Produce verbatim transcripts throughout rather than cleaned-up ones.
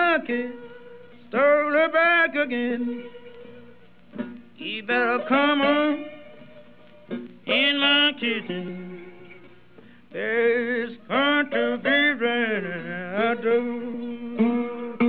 monkey stole her back again. You better come on in my kitchen. There's going to be rain I do.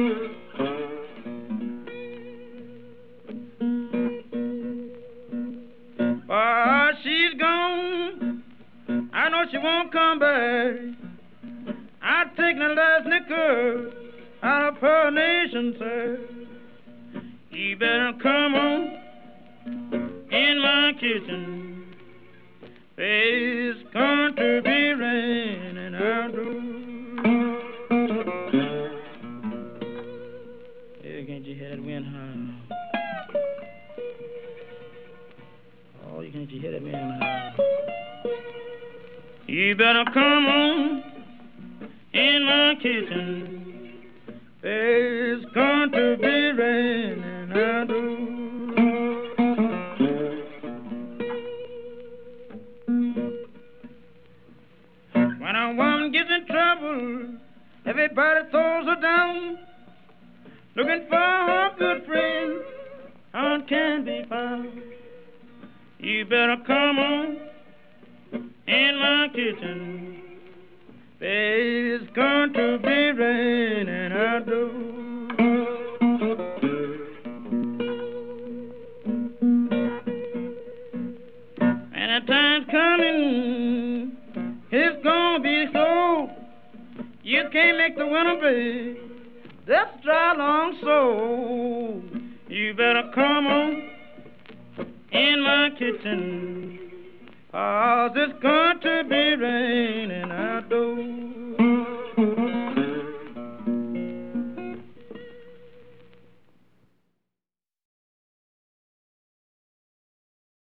While she's gone, I know she won't come back. I take the last liquor out of her nation, sir. You better come on in my kitchen. There's going to be rain and I do. Hey, can't you hear that wind howl? Oh, you can't you hear that wind howl? You better come on in my kitchen. There's going to be rain and I do. When a woman gets in trouble, everybody throws her down, looking for her good friend, how it can be found. You better come on in my kitchen. There's going to be rain and I do. And the time's coming, it's gonna be so. You can't make the winter, babe. That's dry long so. You better come on in my kitchen, 'cause it's going to be raining.